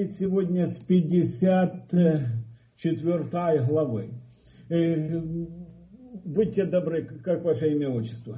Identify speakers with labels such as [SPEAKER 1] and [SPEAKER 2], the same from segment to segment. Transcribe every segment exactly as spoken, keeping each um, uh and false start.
[SPEAKER 1] Сегодня с пятьдесят четвёртой главы. Будьте добры, как ваше имя, отчество?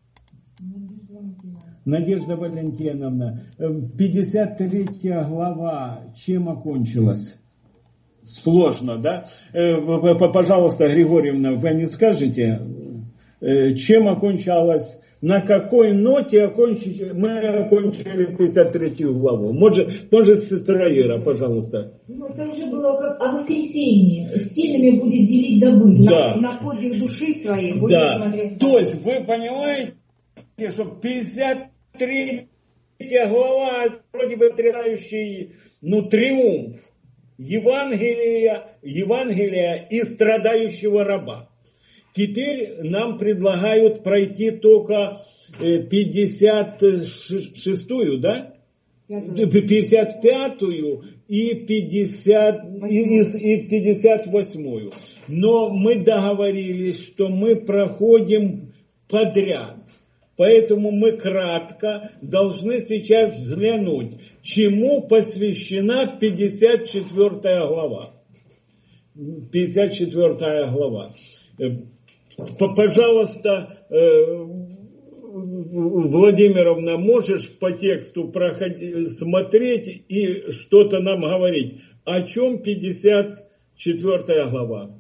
[SPEAKER 1] Надежда Валентиновна. пятьдесят третья глава, чем окончилась? Сложно, да? Пожалуйста, Григорьевна, вы не скажете, чем окончалась? На какой ноте окончили, мы окончили пятьдесят третью главу? Может, может сестра Ира, пожалуйста.
[SPEAKER 2] Ну, это уже было как о воскресении. С сильными будет делить добычу.
[SPEAKER 1] Да.
[SPEAKER 2] На, на подвиг души своей будет
[SPEAKER 1] да.
[SPEAKER 2] смотреть.
[SPEAKER 1] То есть вы понимаете, что пятьдесят третья глава вроде бы отрицающий, ну, триумф Евангелия, Евангелия и страдающего раба. Теперь нам предлагают пройти только пятьдесят шестую, да? пятьдесят пятую и, пятьдесят, и, и пятьдесят восьмую. Но мы договорились, что мы проходим подряд. Поэтому мы кратко должны сейчас взглянуть, чему посвящена пятьдесят четвёртая глава. пятьдесят четвёртая глава. Пожалуйста, Владимировна, можешь по тексту проходить, смотреть и что-то нам говорить? О чем пятьдесят четвёртая глава?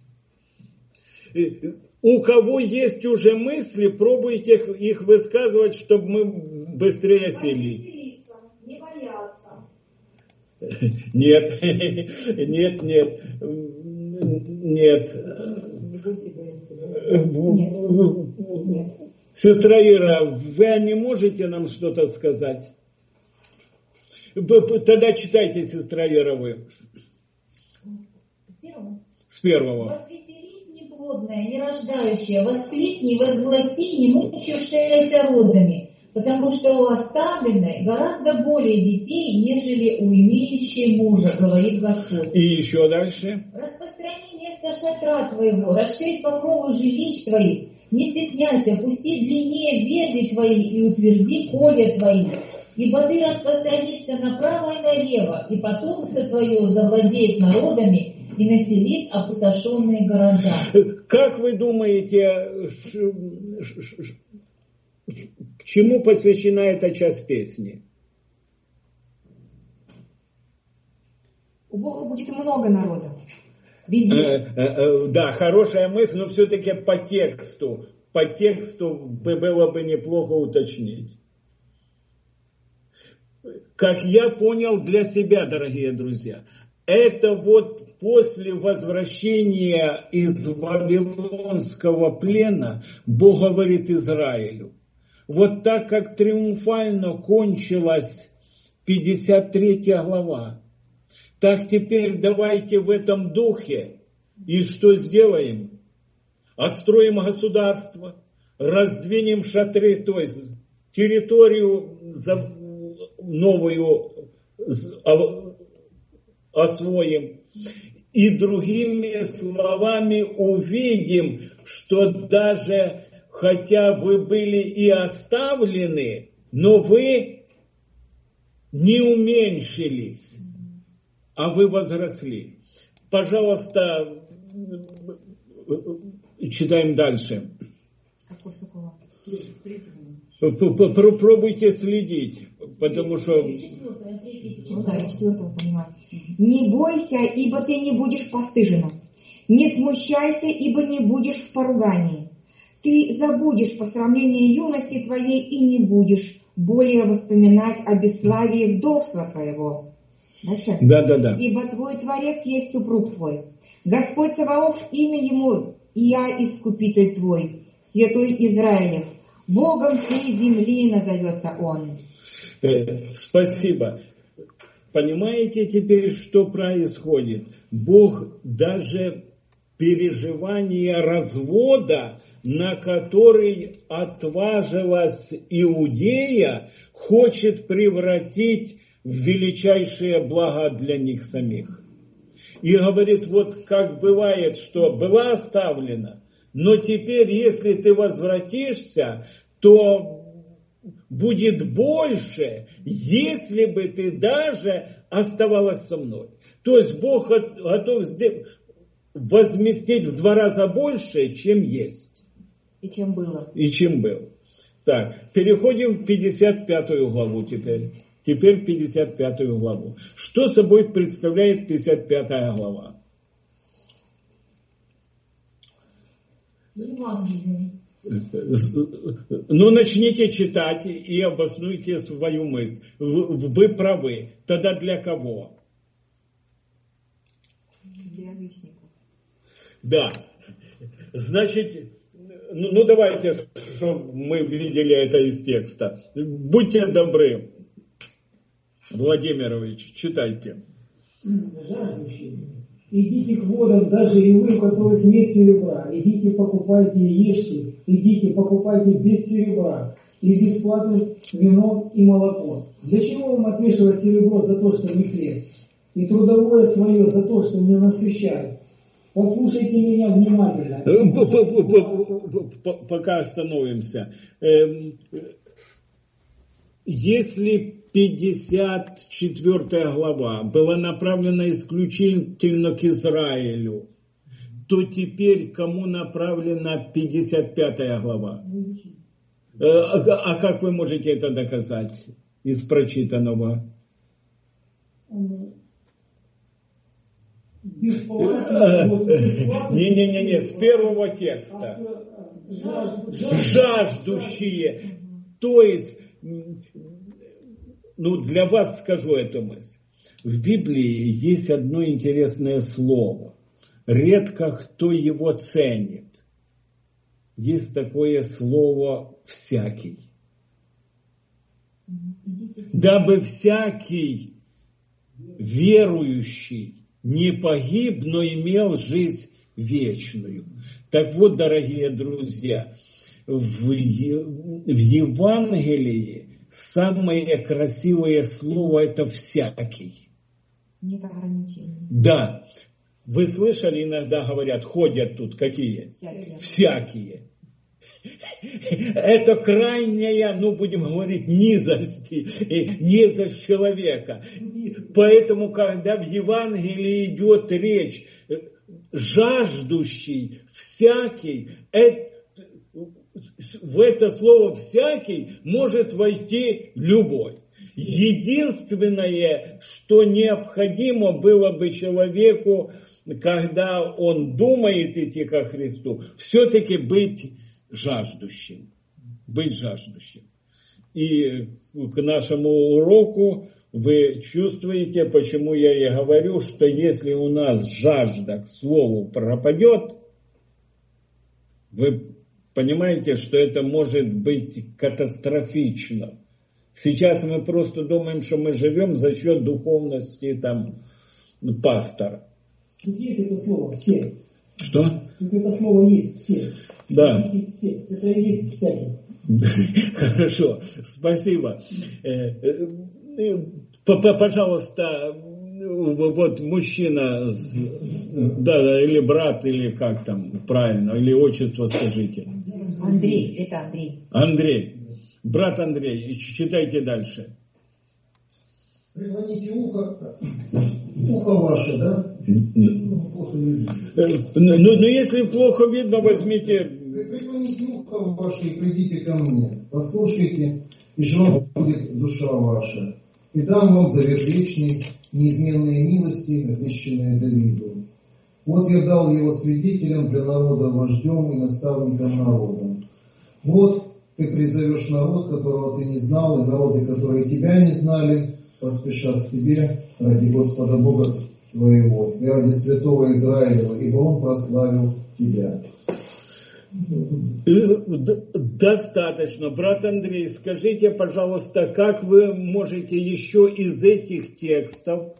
[SPEAKER 1] У кого есть уже мысли, пробуйте их высказывать, чтобы мы быстрее сели.
[SPEAKER 2] Не бояться.
[SPEAKER 1] Нет, нет, нет, нет.
[SPEAKER 2] Нет.
[SPEAKER 1] Сестра Ира, вы не можете нам что-то сказать? Тогда читайте, сестра Ира, вы.
[SPEAKER 2] С первого?
[SPEAKER 1] С первого.
[SPEAKER 2] Возвеселись, неплодная, нерождающая, воскликни, возгласи, не мучившаяся родами, потому что у оставленной гораздо более детей, нежели у имеющей мужа, говорит Господь.
[SPEAKER 1] И еще дальше.
[SPEAKER 2] Распространи место шатра твоего, расширь покровы жилищ твоих, не стесняйся, пусти длиннее ветви твои и утверди поле твои. Ибо ты распространишься направо и налево, и потомство твое завладеет народами и населит опустошенные города.
[SPEAKER 1] Как вы думаете, к чему посвящена эта часть песни?
[SPEAKER 2] У Бога будет много народов. Везде.
[SPEAKER 1] Э, э, э, да, хорошая мысль, но все-таки по тексту. По тексту было бы неплохо уточнить. Как я понял для себя, дорогие друзья, это вот после возвращения из Вавилонского плена Бог говорит Израилю. Вот так как триумфально кончилась пятьдесят третья глава, так теперь давайте в этом духе и что сделаем? Отстроим государство, раздвинем шатры, то есть территорию новую освоим. И другими словами увидим, что даже хотя вы были и оставлены, но вы не уменьшились, а вы возросли. Пожалуйста, читаем дальше. Пробуйте следить, потому что...
[SPEAKER 2] Ну да, четвертого понимаю. Не бойся, ибо ты не будешь постыжена. Не смущайся, ибо не будешь в поругании. Ты забудешь посрамление юности твоей и не будешь более воспоминать о бесславии вдовства твоего. Дальше.
[SPEAKER 1] Да, да, да.
[SPEAKER 2] Ибо твой Творец есть супруг твой. Господь Саваоф, имя ему, и я искупитель твой, святой Израилев. Богом всей земли назовется он.
[SPEAKER 1] Э, спасибо. Понимаете теперь, что происходит? Бог даже переживание развода, на который отважилась Иудея, хочет превратить в величайшее благо для них самих. И говорит, вот как бывает, что была оставлена, но теперь, если ты возвратишься, то будет больше, если бы ты даже оставалась со мной. То есть Бог готов возместить в два раза больше, чем есть.
[SPEAKER 2] И чем было.
[SPEAKER 1] И чем было. Так, переходим в пятьдесят пятую главу теперь. Теперь пятьдесят пятую главу. Что собой представляет пятьдесят пятая глава? Ну, начните читать и обоснуйте свою мысль. Вы правы. Тогда для кого?
[SPEAKER 2] Для язычников. Да.
[SPEAKER 1] Значит, ну, ну давайте, чтобы мы видели это из текста. Будьте добры, Владимирович, читайте.
[SPEAKER 3] Жаждущие, идите к водам, даже и вы, у которых нет серебра. Идите, покупайте и ешьте. Идите, покупайте без серебра и бесплатно вино и молоко. Для чего вам отвешивать серебро за то, что не хлеб? И трудовое свое за то, что не насыщает? Послушайте меня внимательно.
[SPEAKER 1] Пока остановимся. Если пятьдесят четвёртая глава была направлена исключительно к Израилю, то теперь кому направлена пятьдесят пятая глава? А как вы можете это доказать из прочитанного? Не-не-не, с первого текста. Жаждущие. То есть, ну для вас скажу эту мысль. В Библии есть одно интересное слово. Редко кто его ценит. Есть такое слово «всякий». Дабы всякий верующий не погиб, но имел жизнь вечную. Так вот, дорогие друзья, в, в Евангелии самое красивое слово – это «всякий».
[SPEAKER 2] Нет ограничений.
[SPEAKER 1] Да. Вы слышали, иногда говорят, ходят тут какие?
[SPEAKER 2] Всякие.
[SPEAKER 1] Всякие. Это крайняя, ну будем говорить, низость, низость человека. Поэтому, когда в Евангелии идет речь, жаждущий, всякий, это, в это слово «всякий» может войти любой. Единственное, что необходимо было бы человеку, когда он думает идти ко Христу, все-таки быть жаждущим. Быть жаждущим. И к нашему уроку вы чувствуете, почему я и говорю, что если у нас жажда к слову пропадет, вы понимаете, что это может быть катастрофично. Сейчас мы просто думаем, что мы живем за счет духовности там, пастора.
[SPEAKER 3] Тут есть это слово «все».
[SPEAKER 1] Что?
[SPEAKER 3] Тут это слово есть «все».
[SPEAKER 1] Да.
[SPEAKER 3] Все. Это и есть «всякий».
[SPEAKER 1] Хорошо, спасибо. Пожалуйста, вот мужчина, да, или брат, или как там правильно, или отчество скажите.
[SPEAKER 2] Андрей, это Андрей.
[SPEAKER 1] Андрей. Брат Андрей, читайте дальше.
[SPEAKER 4] Преклоните ухо, ухо ваше, да?
[SPEAKER 1] Ну, ну, если плохо видно, возьмите...
[SPEAKER 4] Преклоните ухо ваше и придите ко мне. Послушайте, и жива будет душа ваша. И дам вам завет вечный, неизменные милости, обещанные Давиду. Вот я дал его свидетелем для народа, вождем и наставником народа. Вот ты призовешь народ, которого ты не знал, и народы, которые тебя не знали, поспешат к тебе ради Господа Бога твоего, и ради святого Израилева, ибо Он прославил тебя.
[SPEAKER 1] Достаточно. Брат Андрей, скажите, пожалуйста, как вы можете еще из этих текстов,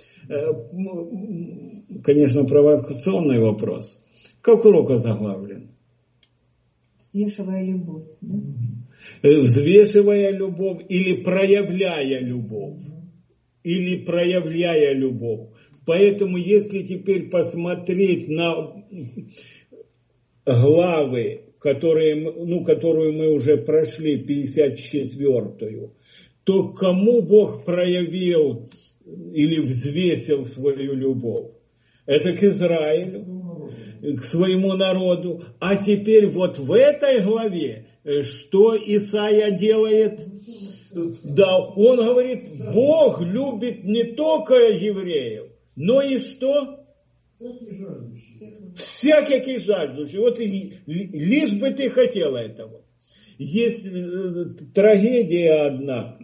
[SPEAKER 1] конечно, провокационный вопрос, как урок озаглавлен?
[SPEAKER 2] Взвешивая любовь. Да?
[SPEAKER 1] Взвешивая любовь или проявляя любовь. Или проявляя любовь. Поэтому, если теперь посмотреть на главы которые, ну, которую мы уже прошли, пятьдесят четвёртую, то кому Бог проявил или взвесил свою любовь? Это к Израилю, к своему народу. А теперь вот в этой главе, что Исаия делает? Да, он говорит, Бог любит не только евреев, но и что? Всяких жаждущих. Вот и, лишь бы ты хотела этого. Есть трагедия одна.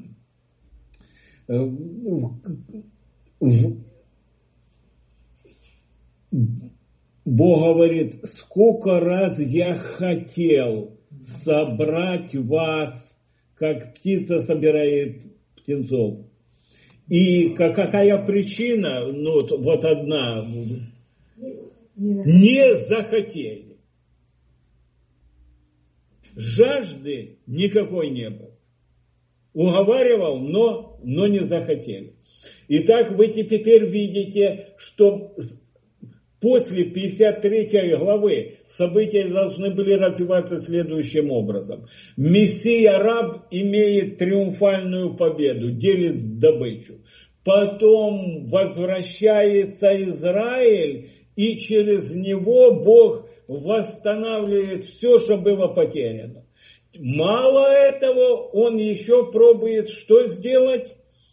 [SPEAKER 1] Бог говорит, сколько раз я хотел собрать вас, как птица собирает птенцов. И какая причина? Ну, вот одна. Не захотели. Жажды никакой не было. Уговаривал, но, но не захотели. Итак, вы теперь видите, что после пятьдесят третьей главы события должны были развиваться следующим образом. Мессия-раб имеет триумфальную победу, делит добычу. Потом возвращается Израиль, и через него Бог восстанавливает все, что было потеряно. Мало этого, он еще пробует что сделать?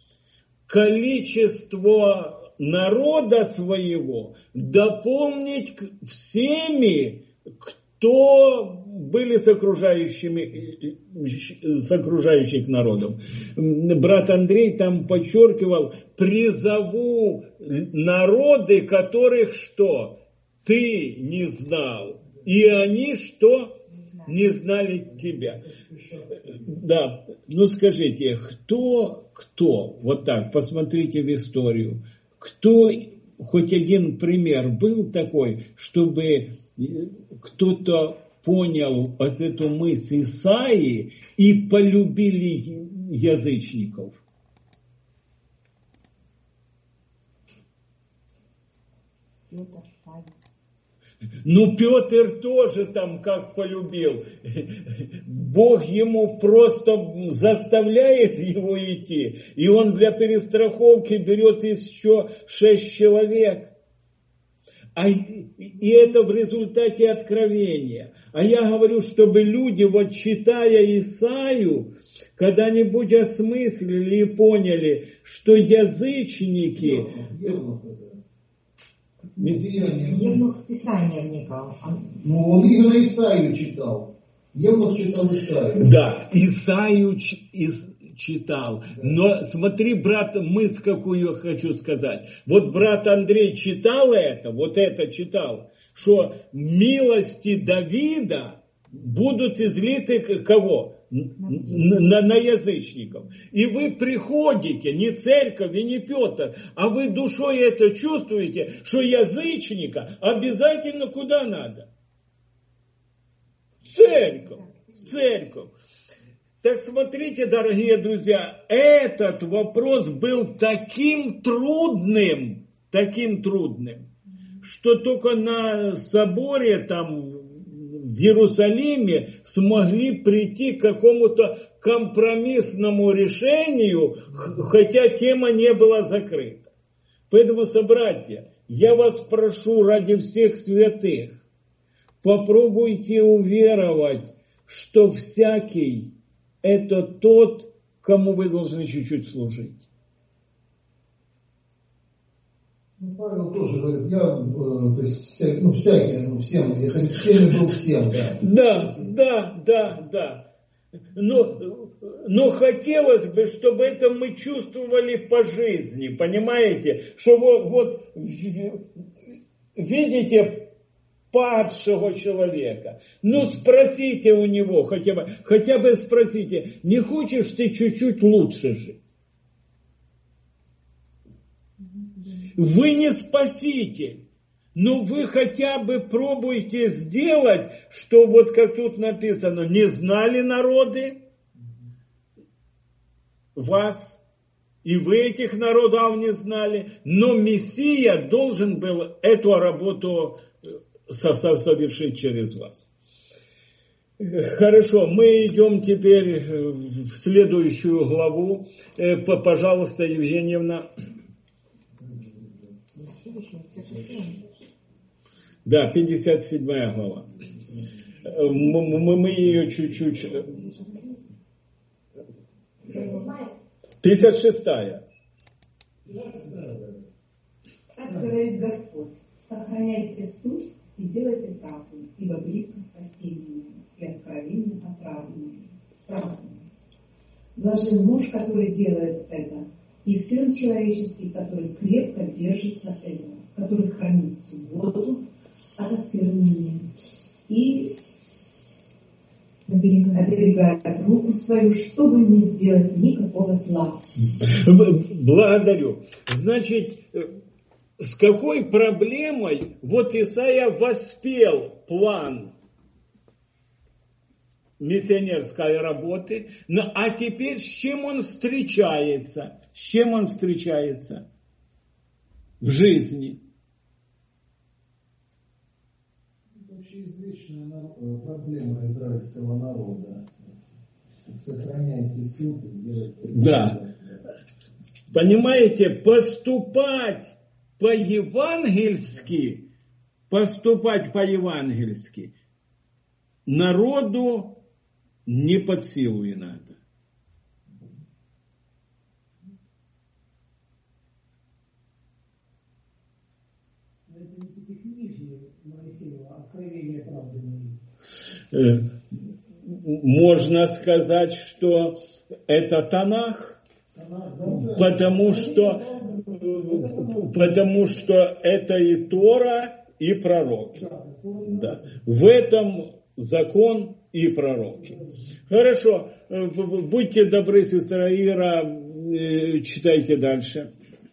[SPEAKER 1] Количество народа своего дополнить всеми, кто были с, окружающими, с окружающих народом. Брат Андрей там подчеркивал, призову народы, которых что? Ты не знал. И они что? Не знали тебя. Да, ну скажите, кто, кто, вот так, посмотрите в историю, кто, хоть один пример был такой, чтобы кто-то понял вот эту мысль Исаии и полюбили язычников? Ну, Петр тоже там как полюбил. Бог ему просто заставляет его идти. И он для перестраховки берет еще шесть человек. А, и это в результате откровения. А я говорю, чтобы люди, вот читая Исаию, когда-нибудь осмыслили и поняли, что язычники...
[SPEAKER 2] Евнух в Писание вникал.
[SPEAKER 4] Ну, он именно Исаию читал. Евнух читал Исаию.
[SPEAKER 1] Да, Исаию читал. Но смотри, брат, мысль какую я хочу сказать. Вот брат Андрей читал это, вот это читал, что милости Давида будут излиты кого? На, на язычников. И вы приходите, не церковь и не Петр, а вы душой это чувствуете, что язычника обязательно куда надо? Церковь. Церковь. Так смотрите, дорогие друзья, этот вопрос был таким трудным, таким трудным, что только на соборе там в Иерусалиме смогли прийти к какому-то компромиссному решению, хотя тема не была закрыта. Поэтому, собратья, я вас прошу ради всех святых, попробуйте уверовать, что всякий это тот, кому вы должны чуть-чуть служить.
[SPEAKER 4] Ну, Павел тоже говорит, я, э, то есть, вся, ну, всякий, ну, всем, я всеми был всем, да.
[SPEAKER 1] Да, да, да, да. Но, но хотелось бы, чтобы это мы чувствовали по жизни, понимаете? Что вот, вот видите падшего человека, ну спросите у него, хотя бы, хотя бы спросите, не хочешь ты чуть-чуть лучше жить? Вы не спаситель, но вы хотя бы пробуйте сделать, что вот как тут написано, не знали народы вас, и вы этих народов не знали, но Мессия должен был эту работу совершить через вас. Хорошо, мы идем теперь в следующую главу. Пожалуйста, Евгеньевна. Да, пятьдесят седьмая глава. Мы, мы ее чуть-чуть... пятьдесят шестая.
[SPEAKER 5] Так говорит Господь: сохраняйте суть и делайте правду, ибо близко спасение и откровение отравленное. Правдное. Блажен муж, который делает это, и сын человеческий, который крепко держится этого, который хранит субботу от осквернения и оберегает руку свою, чтобы не сделать никакого зла.
[SPEAKER 1] Благодарю. Значит, с какой проблемой вот Исаия воспел план миссионерской работы, но, а теперь с чем он встречается? С чем он встречается в жизни?
[SPEAKER 4] Общеизвестная проблема израильского народа. Сохраняйте ссылку, делайте.
[SPEAKER 1] Да. Понимаете, поступать по-евангельски, поступать по-евангельски народу не под силу и надо.
[SPEAKER 3] Это не пятикнижие Моисеева, откровение правды.
[SPEAKER 1] Можно сказать, что это Танах, потому что, потому что это и Тора, и пророки. Да. В этом закон и пророки. Хорошо, будьте добры, сестра Ира, читайте дальше.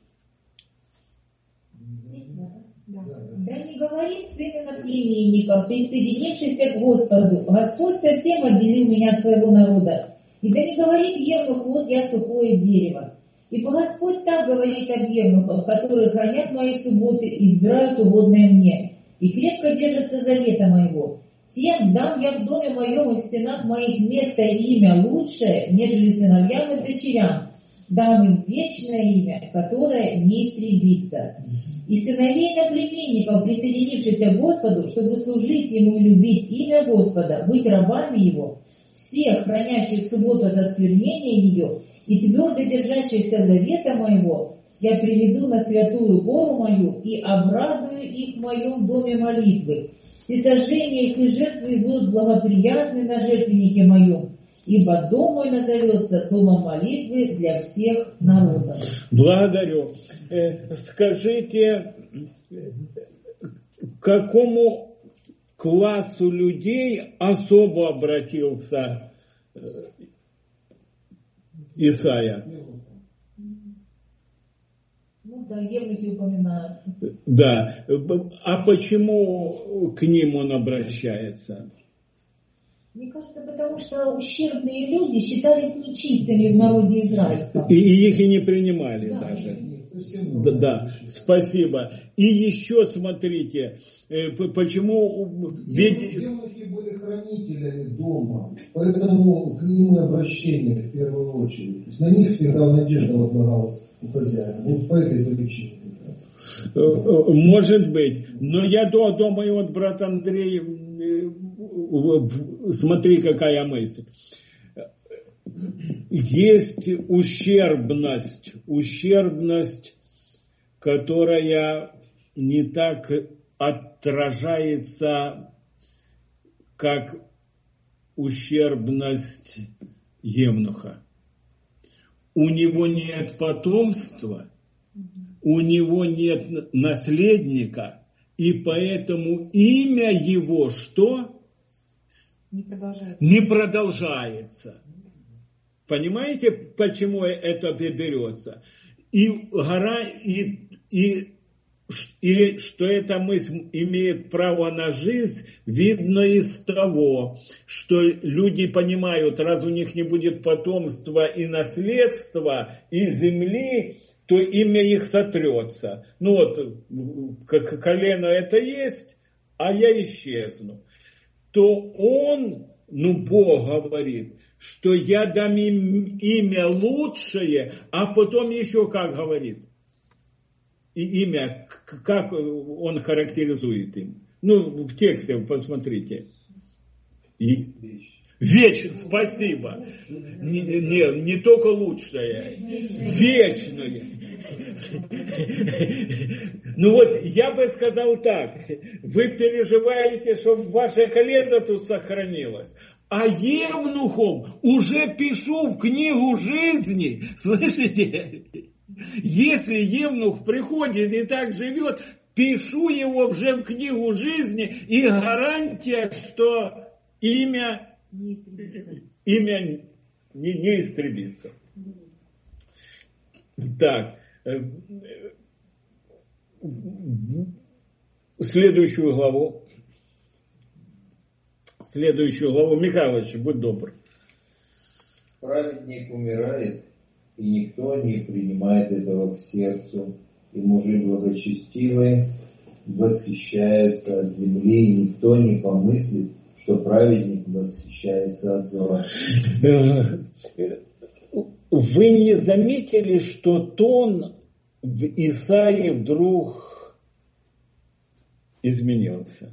[SPEAKER 6] Да не говорит сын иноплеменников, присоединившийся к Господу: Господь совсем отделил меня от своего народа. И да не говорит евнух: вот я сухое дерево. Ибо Господь так говорит об евнухах, которые хранят мои субботы, избирают угодное мне, и крепко держатся завета моего. Тем дам я в доме моем и в стенах моих место и имя лучшее, нежели сыновьям и дочерям. Дам им вечное имя, которое не истребится. И сыновей иноплеменников, присоединившихся к Господу, чтобы служить Ему и любить имя Господа, быть рабами Его, всех, хранящих субботу от осквернения ее и твердо держащихся завета моего, я приведу на святую гору мою и обрадую их в моем доме молитвы. Всесожжения их и жертвы будут благоприятны на жертвеннике моем, ибо дом мой назовется домом молитвы для всех народов.
[SPEAKER 1] Благодарю. Скажите, к какому классу людей особо обратился Исаия?
[SPEAKER 6] Ну да, евнухи упоминают.
[SPEAKER 1] Да. А почему к ним он обращается?
[SPEAKER 6] Мне кажется, потому что ущербные люди считались нечистыми в народе израильском.
[SPEAKER 1] И, и их и не принимали
[SPEAKER 6] да,
[SPEAKER 1] даже. Да, да, спасибо. И еще смотрите, почему...
[SPEAKER 4] Евнухи были хранителями дома, поэтому к ним и обращение в первую очередь. То есть на них всегда надежда возлагалась у хозяина. Вот по этой причине.
[SPEAKER 1] Может быть. Но я думаю, вот брат Андрей, смотри, какая мысль. Есть ущербность, ущербность, которая не так отражается, как ущербность евнуха. У него нет потомства, у него нет наследника, и поэтому имя его что?
[SPEAKER 2] Не продолжается.
[SPEAKER 1] Не продолжается. Понимаете, почему это берется? И гора, и, и, и что эта мысль имеет право на жизнь, видно из того, что люди понимают, раз у них не будет потомства и наследства, и земли, то имя их сотрется. Ну вот, как колено это есть, а я исчезну. То он ну, Бог говорит, что я дам им имя лучшее, а потом еще как говорит. И имя, как он характеризует им. Ну, в тексте посмотрите. И... Вечное, спасибо. Не, не, не только лучшее, вечное. Ну вот, я бы сказал так. Вы переживаете, чтобы ваша колено тут сохранилась. А евнухом уже пишу в книгу жизни. Слышите? Если евнух приходит и так живет, пишу его уже в книгу жизни, и гарантия, что имя... Не имя не, не истребится. Так. Следующую главу. Следующую главу. Михайлович, будь добр.
[SPEAKER 7] Праведник умирает, и никто не принимает этого к сердцу. И мужи благочестивые восхищаются от земли, и никто не помыслит, что праведник восхищается от зла.
[SPEAKER 1] Вы не заметили, что тон в Исаии вдруг изменился?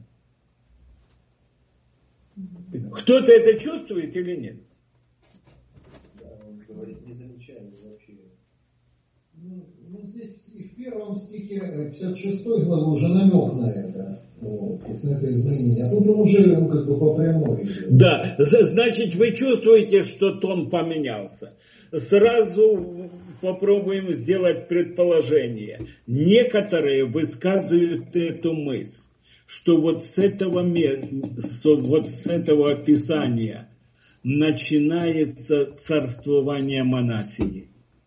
[SPEAKER 1] Кто-то это чувствует или нет?
[SPEAKER 7] Да, он говорит, не замечаю вообще.
[SPEAKER 4] Ну, ну, здесь и в первом стихе пятьдесят шестой главы уже намек на это. Вот, то есть на это изменение. А тут он уже ну, как бы по прямой идет.
[SPEAKER 1] Да, значит, вы чувствуете, что тон поменялся. Сразу попробуем сделать предположение. Некоторые высказывают эту мысль, что вот с этого, вот с этого описания начинается царствование Манасии.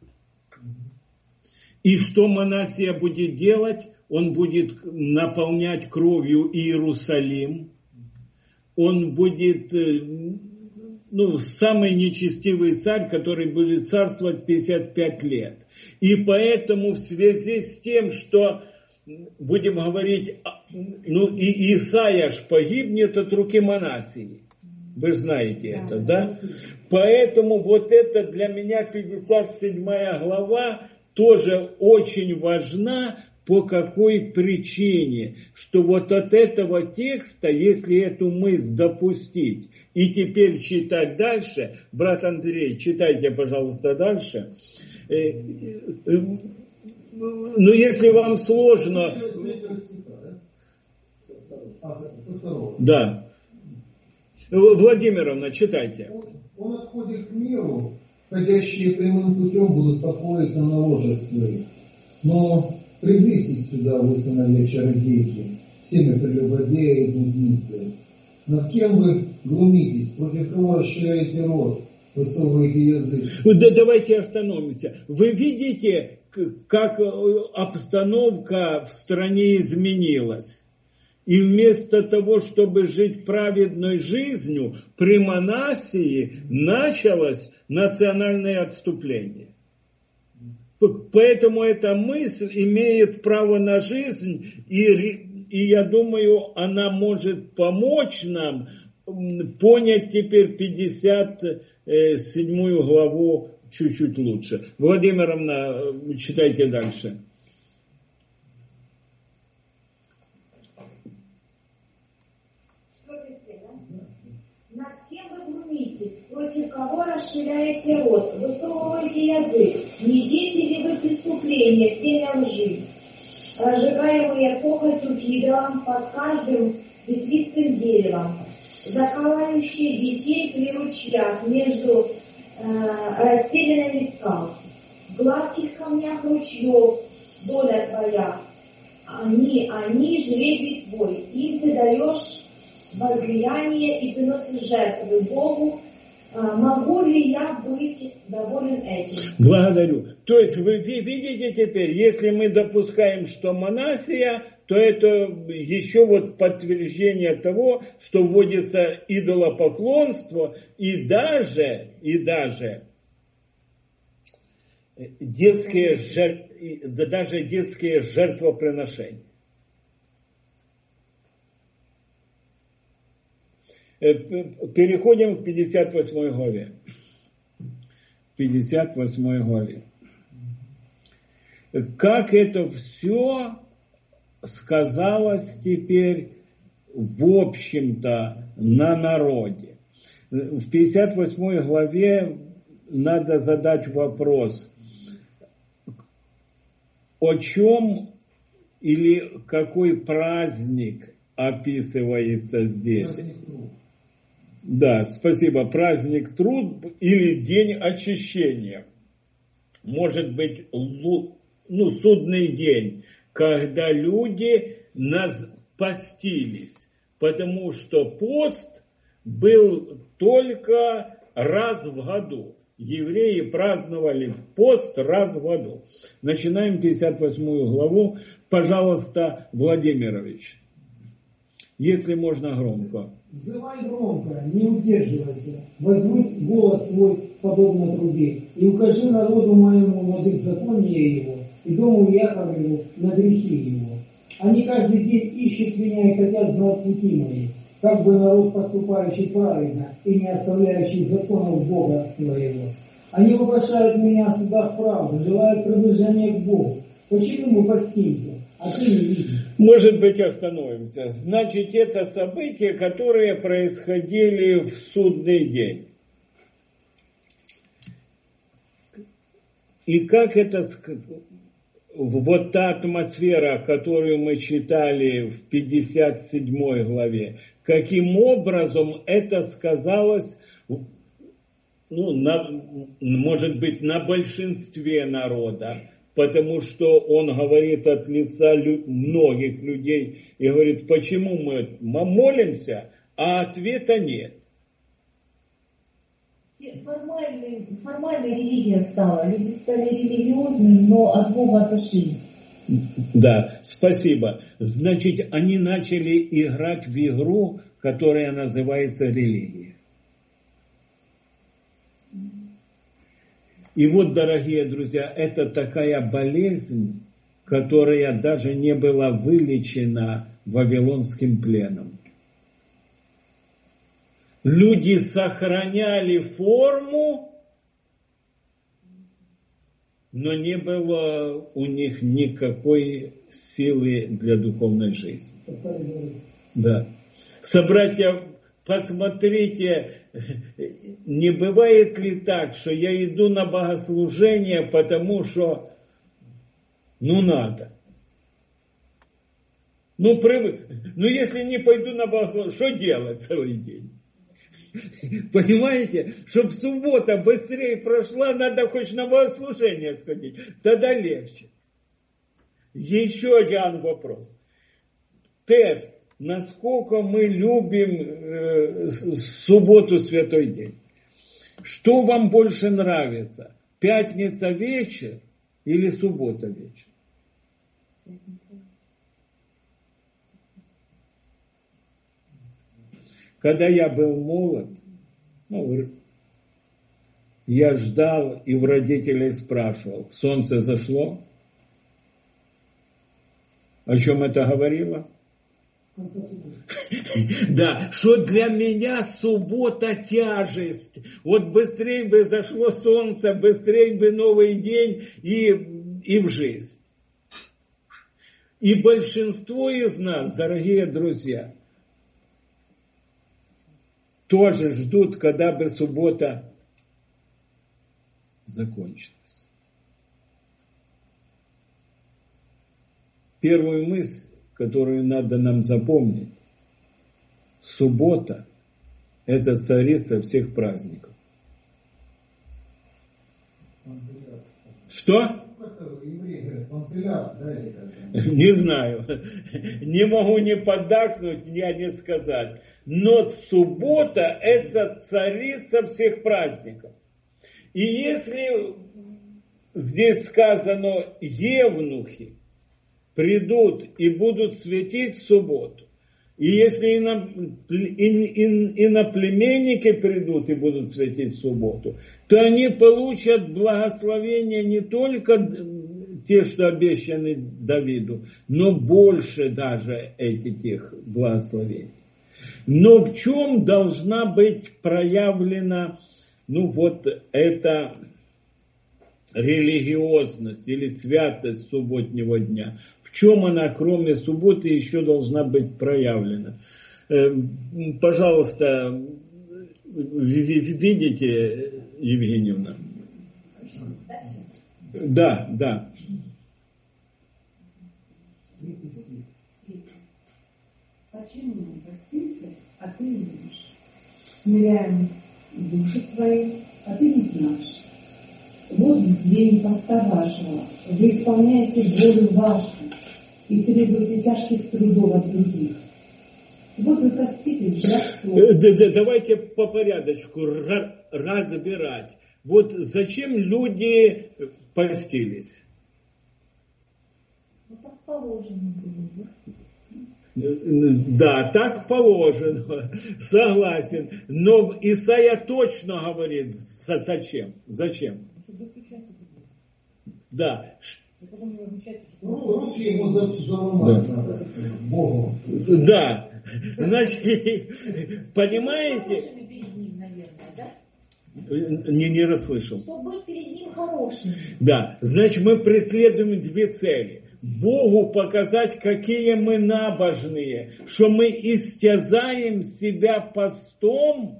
[SPEAKER 1] И что Манасия будет делать? Он будет наполнять кровью Иерусалим. Он будет, ну, самый нечестивый царь, который будет царствовать пятьдесят пять лет. И поэтому в связи с тем, что, будем говорить, ну, и Исаия ж погибнет от руки Манасии. Вы знаете это, да? Поэтому вот это для меня пятьдесят седьмая глава тоже очень важна. По какой причине? Что вот от этого текста, если эту мысль допустить, и теперь читать дальше, брат Андрей, читайте, пожалуйста, дальше. Ну, если вам сложно... Да. Владимировна, читайте.
[SPEAKER 4] Он отходит к миру, ходящие прямым путем будут покоиться на ложах своих. Но приблизьтесь сюда, вы сыновья чародейки, семя прелюбодея и блудницы. Над кем вы глумитесь, против кого расширяете рот, высовываете язык?
[SPEAKER 1] Да, давайте остановимся. Вы видите, как обстановка в стране изменилась? И вместо того, чтобы жить праведной жизнью, при Манасии началось национальное отступление. Поэтому эта мысль имеет право на жизнь, и, и я думаю, она может помочь нам понять теперь пятьдесят седьмую главу чуть-чуть лучше. Владимировна, читайте дальше.
[SPEAKER 8] Против кого расширяете рот, высовываете язык, не дети ли вы преступления, семя лжи, разжигаемые похотью к идолам под каждым ветвистым деревом, заколающие детей при ручьях между э, расселенными скал, в гладких камнях ручьев доля твоя, они, они жребий твой, им ты даешь возлияние и приносишь жертвы Богу. Могу ли я быть доволен этим?
[SPEAKER 1] Благодарю. То есть вы видите теперь, если мы допускаем, что Манасия, то это еще вот подтверждение того, что вводится идолопоклонство и даже, и даже детские, жертв, даже детские жертвоприношения. Переходим к пятьдесят восьмой главе. пятьдесят восьмой главе. Как это все сказалось теперь, в общем-то, на народе. В пятьдесят восьмой главе надо задать вопрос, о чем или какой праздник описывается здесь. Да, спасибо. Праздник труд или день очищения. Может быть, ну, судный день, когда люди нас постились, потому что пост был только раз в году. Евреи праздновали пост раз в году. Начинаем пятьдесят восьмую главу. Пожалуйста, Владимирович, если можно громко.
[SPEAKER 3] Взывай громко, не удерживайся, возвысь голос свой, подобно трубе, и укажи народу моему на беззаконие его, и дому Яковлеву на грехи его. Они каждый день ищут меня и хотят знать пути мои, как бы народ, поступающий правильно и не оставляющий законов Бога своего. Они вопрошают меня о судах правды, желают приближения к Богу. Почему мы постимся, а ты не видишь?
[SPEAKER 1] Может быть, остановимся. Значит, это события, которые происходили в судный день. И как это, вот та атмосфера, которую мы читали в пятьдесят седьмой главе, каким образом это сказалось, ну, на, может быть, на большинстве народа, потому что он говорит от лица лю- многих людей и говорит, почему мы молимся, а ответа нет.
[SPEAKER 6] Формальной, формальной религия стала. Люди стали религиозными, но от Бога отошли.
[SPEAKER 1] Да, спасибо. Значит, они начали играть в игру, которая называется религия. И вот, дорогие друзья, это такая болезнь, которая даже не была вылечена вавилонским пленом. Люди сохраняли форму, но не было у них никакой силы для духовной жизни. Да. Собратья, посмотрите, не бывает ли так, что я иду на богослужение, потому что, ну, надо. Ну, прив... ну если не пойду на богослужение, что делать целый день? Понимаете, чтобы суббота быстрее прошла, надо хоть на богослужение сходить, тогда легче. Еще один вопрос. Тест. Насколько мы любим э, субботу, святой день. Что вам больше нравится? Пятница вечер или суббота вечер? Когда я был молод, ну, я ждал и в родителей спрашивал, солнце зашло? О чем это говорило? Да, что для меня суббота тяжесть. Вот быстрее бы зашло солнце, быстрее бы новый день и, и в жизнь. И большинство из нас, дорогие друзья, тоже ждут, когда бы суббота закончилась. Первую мысль, которую надо нам запомнить. Суббота – это царица всех праздников. Что? Не знаю. Не могу не поддакнуть, я не сказать. Но суббота – это царица всех праздников. И если здесь сказано «евнухи», придут и будут светить в субботу. И если иноплеменники придут и будут светить в субботу, то они получат благословение не только те, что обещаны Давиду, но больше даже этих тех благословений. Но в чем должна быть проявлена, ну вот эта религиозность или святость субботнего дня? В чем она, кроме субботы, еще должна быть проявлена? Пожалуйста, видите, Евгеньевна? Да, да.
[SPEAKER 5] Почему мы постимся, а ты не видишь? Смиряем души свои, а ты не знаешь. Вот в день поста вашего вы исполняете волю вашу и требуете тяжких трудов от других. Вот вы поститесь для ссоры.
[SPEAKER 1] Давайте по порядочку разбирать. Вот зачем люди постились?
[SPEAKER 6] Ну, так положено было.
[SPEAKER 1] Да, так положено, согласен. Но Исайя точно говорит, зачем? Зачем? Да.
[SPEAKER 4] Ну, руки ему заломать
[SPEAKER 1] да.
[SPEAKER 4] надо, Богу.
[SPEAKER 1] Да. Значит, понимаете?
[SPEAKER 6] Перед ним, наверное, да?
[SPEAKER 1] Не, не расслышал.
[SPEAKER 6] Чтобы быть перед ним хорошим.
[SPEAKER 1] Да, значит, мы преследуем две цели. Богу показать, какие мы набожные, что мы истязаем себя постом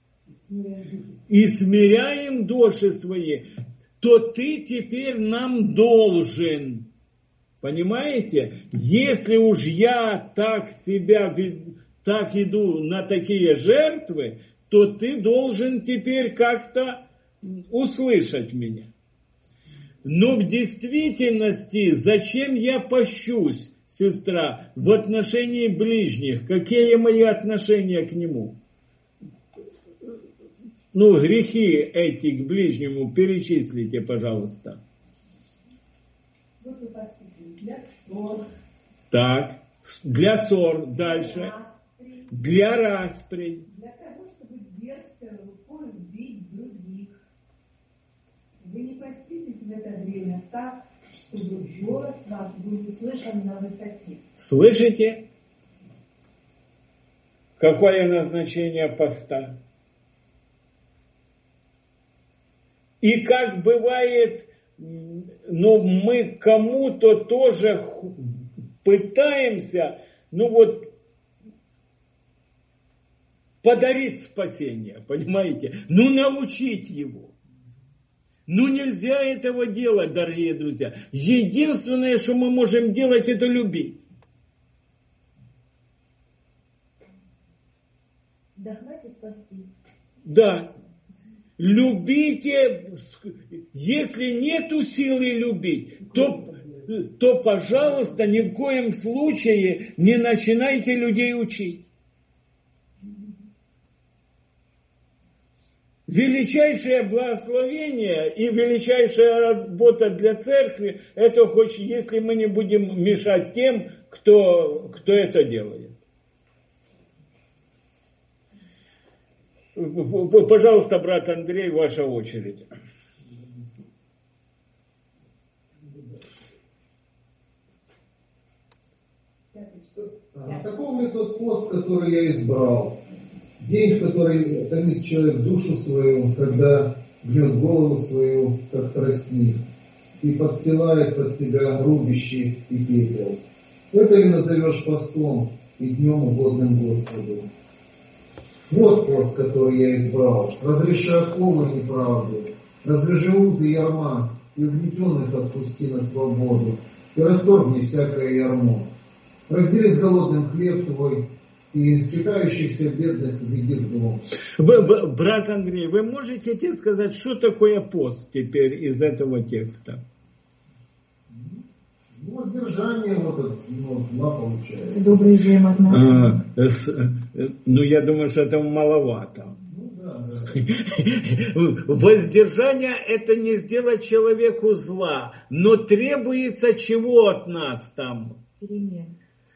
[SPEAKER 1] и смиряем души свои, то ты теперь нам должен. Понимаете? Если уж я так себя, так иду на такие жертвы, то ты должен теперь как-то услышать меня. Но в действительности, зачем я пощусь, сестра, в отношении ближних? Какие мои отношения к нему? Ну, грехи эти к ближнему перечислите, пожалуйста.
[SPEAKER 5] Вот вы поститесь для ссор.
[SPEAKER 1] Так, для ссор, дальше. Для распри.
[SPEAKER 5] Для того, чтобы дерзкой рукой бить других. Вы не поститесь в это время так, чтобы голос ваш был услышан на высоте.
[SPEAKER 1] Слышите? Какое назначение поста? И как бывает, ну, мы кому-то тоже пытаемся, ну вот, подарить спасение, понимаете? Ну, научить его. Ну, нельзя этого делать, дорогие друзья. Единственное, что мы можем делать, это любить.
[SPEAKER 6] Да хватит спасти.
[SPEAKER 1] Да. Любите, если нету силы любить, то, то, пожалуйста, ни в коем случае не начинайте людей учить. Величайшее благословение и величайшая работа для церкви, это хоть если мы не будем мешать тем, кто, кто это делает. Пожалуйста, брат Андрей, ваша очередь.
[SPEAKER 4] А каков ли тот пост, который я избрал? День, в который томит человек душу свою, когда гнет голову свою, как тростник, и подстилает под себя рубище и пепел. Это ли назовешь постом и днем угодным Господу? Вот пост, который я избрал, разреши оковы неправду, развяжи узы ярма, и угнетенных отпусти на свободу, и расторгни всякое ярмо. Раздели с голодным хлеб твой, и скитающихся бедных веди в дом.
[SPEAKER 1] Брат Андрей, вы можете тебе сказать, что такое пост теперь из этого текста?
[SPEAKER 4] Ну, воздержание вот ну, два получается.
[SPEAKER 2] Добрый день,
[SPEAKER 1] а, Ну, я думаю, что этого маловато.
[SPEAKER 4] Ну, да, да.
[SPEAKER 1] Воздержание – это не сделать человеку зла, но требуется чего от нас там?
[SPEAKER 2] Перемен.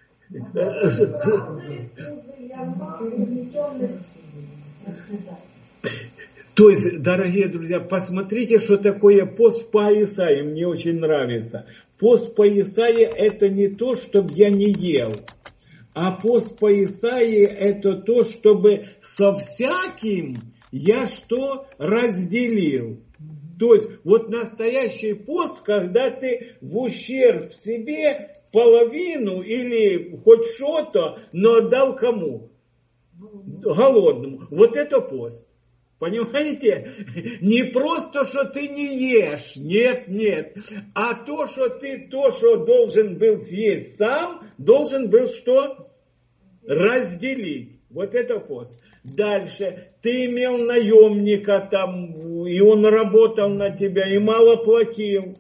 [SPEAKER 1] То есть, дорогие друзья, посмотрите, что такое пост по Исаии. Мне очень нравится. Пост по Исаии – это не то, чтобы я не ел. А пост по Исаии это то, чтобы со всяким я что? Разделил. То есть вот настоящий пост, когда ты в ущерб себе половину или хоть что-то, но отдал кому? Голодному. Вот это пост. Понимаете? Не просто, что ты не ешь. Нет, нет. А то, что ты то, что должен был съесть сам, должен был что? Разделить. Вот это пост. Дальше. Ты имел наемника там, и он работал на тебя, и мало платил.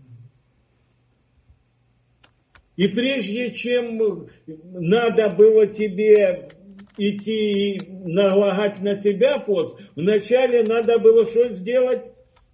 [SPEAKER 1] И прежде чем надо было тебе идти и налагать на себя пост, вначале надо было что сделать?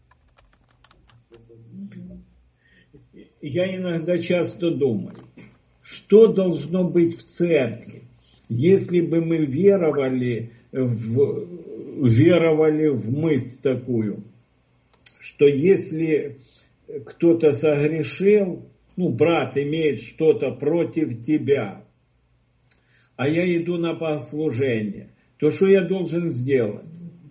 [SPEAKER 1] Я иногда часто думаю, что должно быть в церкви, если бы мы веровали в, веровали в мысль такую, что если кто-то согрешил, ну, брат имеет что-то против тебя, а я иду на богослужение, то что я должен сделать?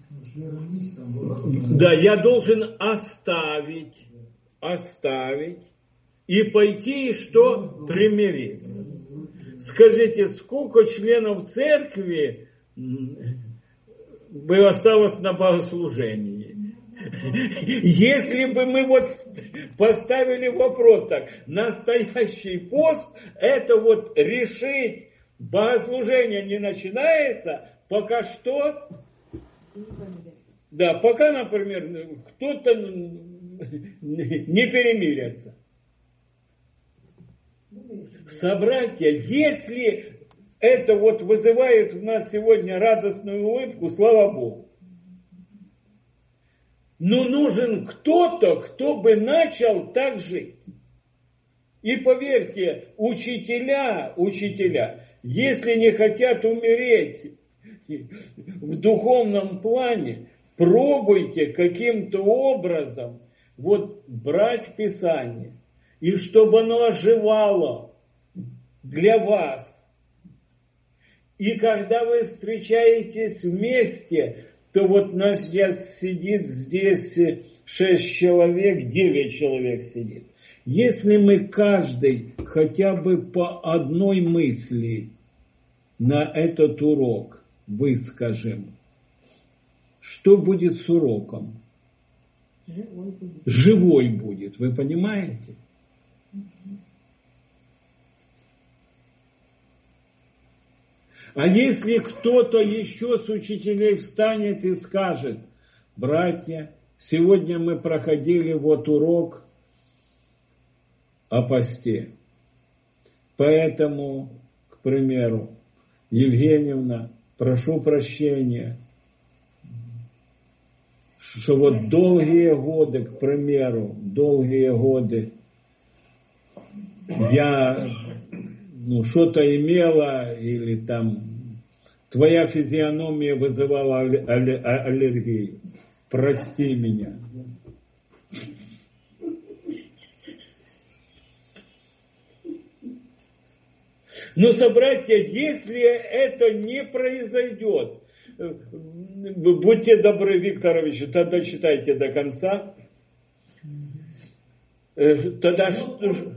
[SPEAKER 1] Да, я должен оставить, оставить и пойти и что? Примириться. Скажите, сколько членов церкви бы осталось на богослужении? Если бы мы вот поставили вопрос так, настоящий пост, это вот решить, богослужение не начинается, пока что, да, пока, например, кто-то не перемирится. Собратья, если это вот вызывает у нас сегодня радостную улыбку, слава Богу. Но нужен кто-то, кто бы начал так жить. И поверьте, учителя, учителя, если не хотят умереть в духовном плане, пробуйте каким-то образом вот брать Писание. И чтобы оно оживало для вас. И когда вы встречаетесь вместе, то вот нас сейчас сидит здесь шесть человек, девять человек сидит. Если мы каждый хотя бы по одной мысли на этот урок выскажем, что будет с уроком? Живой будет. Живой будет, вы понимаете? А если кто-то еще с учителей встанет и скажет: братья, сегодня мы проходили вот урок о посте. Поэтому, к примеру, Евгеньевна, прошу прощения, что вот долгие годы, к примеру, долгие годы я ну, что-то имела, или там твоя физиономия вызывала аллергию. Прости меня. Но, собратья, если это не произойдет, будьте добры, Викторович, тогда читайте до конца. Тогда что...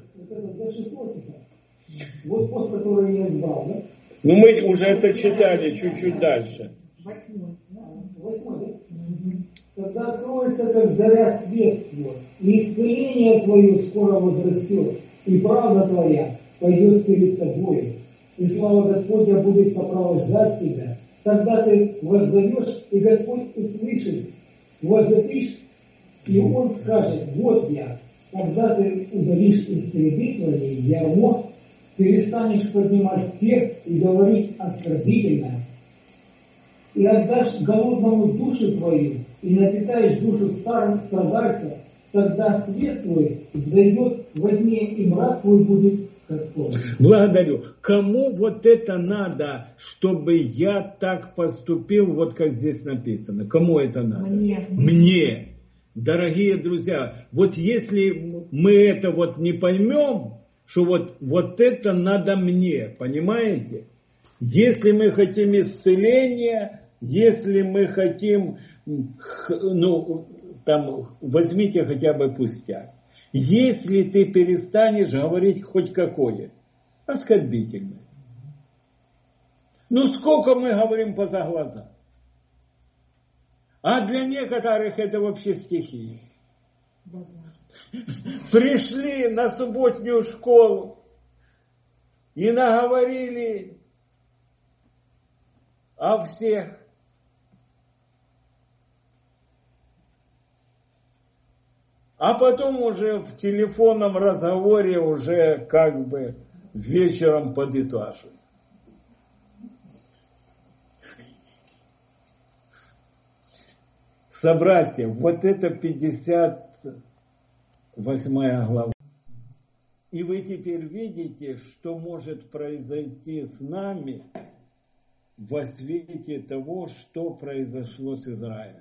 [SPEAKER 3] Вот пост, который я избрал, да?
[SPEAKER 1] Ну, мы уже это читали чуть-чуть дальше.
[SPEAKER 2] Восьмой.
[SPEAKER 3] Восьмой, да? Тогда откроется, как заря, свет твой, и исцеление твое скоро возрастет, и правда твоя пойдет перед тобой, и слава Господня будет сопровождать тебя. Тогда ты воззовешь, и Господь услышит, возопишь, и Он скажет: вот я. Тогда ты удалишь из среды твоей ярмо, перестанешь поднимать перст и говорить оскорбительное, и отдашь голодному душу твою, и напитаешь душу старым страдальцев, тогда свет твой взойдет во тьме, и мрак твой будет как полночь.
[SPEAKER 1] Благодарю. Кому вот это надо, чтобы я так поступил, вот как здесь написано? Кому это надо?
[SPEAKER 2] Мне.
[SPEAKER 1] Мне. Дорогие друзья, вот если мы это вот не поймем, что вот, вот это надо мне, понимаете? Если мы хотим исцеления, если мы хотим, ну, там, возьмите хотя бы пустяк. Если ты перестанешь говорить хоть какое, оскорбительное. Ну, сколько мы говорим поза глаза? А для некоторых это вообще стихия. Пришли на субботнюю школу и наговорили о всех. А потом уже в телефонном разговоре уже как бы вечером подытаживают. Собратья, вот это пятьдесят восьмая глава. И вы теперь видите, что может произойти с нами во свете того, что произошло с Израилем.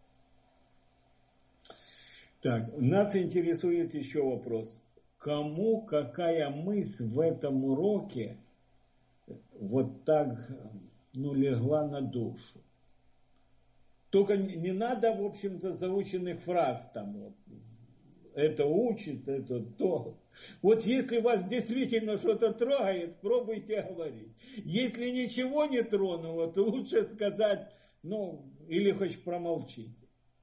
[SPEAKER 1] Так, нас интересует еще вопрос. Кому какая мысль в этом уроке вот так, ну, легла на душу? Только не надо, в общем-то, заученных фраз там вот. Это учит, это то. Вот если вас действительно что-то трогает, пробуйте говорить. Если ничего не тронуло, то лучше сказать, ну, или хоть промолчите.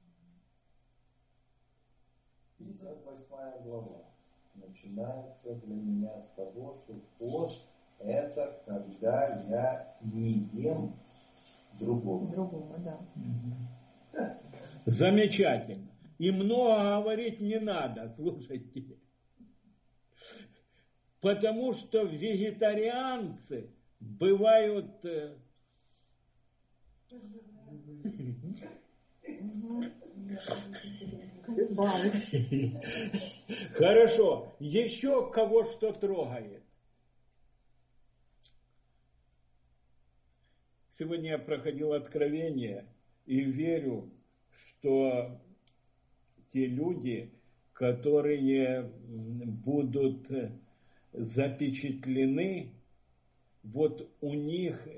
[SPEAKER 7] пятьдесят восьмая глава начинается для меня с того, что пост – это когда я не ем другого.
[SPEAKER 2] Другого, да.
[SPEAKER 1] Замечательно. И много говорить не надо, слушайте. Потому что вегетарианцы бывают... Хорошо. Еще кого что трогает. Сегодня я проходил откровение и верю, что те люди, которые будут запечатлены, вот у них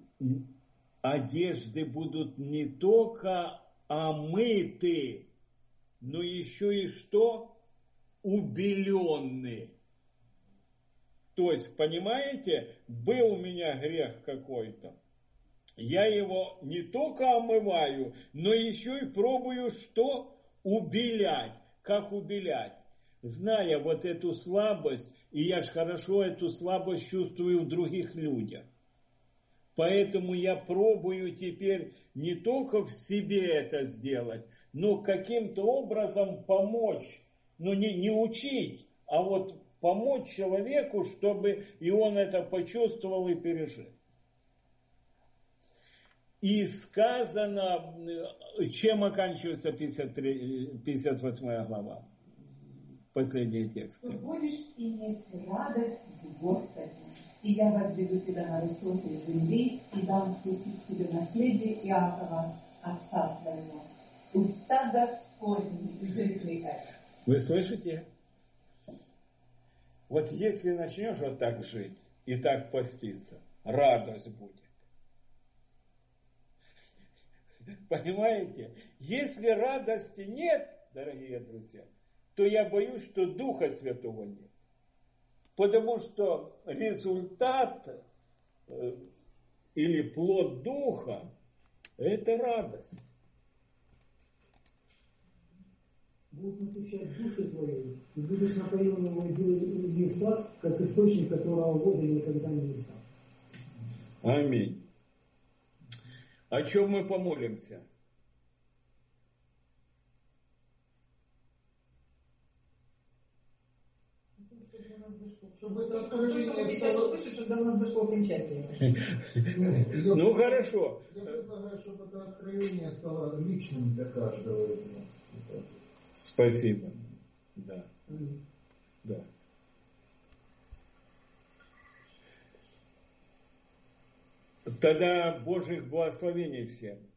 [SPEAKER 1] одежды будут не только омыты, но еще и что? Убеленные. То есть, понимаете, был у меня грех какой-то. Я его не только омываю, но еще и пробую что? Убелять. Как убелять? Зная вот эту слабость, и я же хорошо эту слабость чувствую в других людях. Поэтому я пробую теперь не только в себе это сделать, но каким-то образом помочь. Ну не, не учить, а вот помочь человеку, чтобы и он это почувствовал и пережил. И сказано, чем оканчивается пятьдесят восьмая глава, последний текст.
[SPEAKER 5] Ты будешь иметь радость в Господе, и я возведу тебя на высокие земли, и дам вкусить тебе наследие Иакова, отца твоего. Уста Господни изрекли это.
[SPEAKER 1] Вы слышите? Вот если начнешь вот так жить и так поститься, радость будет. Понимаете? Если радости нет, дорогие друзья, то я боюсь, что Духа Святого нет. Потому что результат э, или плод Духа – это радость.
[SPEAKER 3] Бог насыщает души твоей, и будешь напоен его в сад, как источник, которого воды никогда не стал.
[SPEAKER 1] Аминь. О чем мы помолимся?
[SPEAKER 4] Чтобы это откровение стало...
[SPEAKER 6] Чтобы у нас дошло окончательно.
[SPEAKER 1] Ну хорошо.
[SPEAKER 4] Я предлагаю, чтобы это откровение стало личным для каждого из нас.
[SPEAKER 1] Спасибо. Да. Да. Тогда Божьих благословений всем.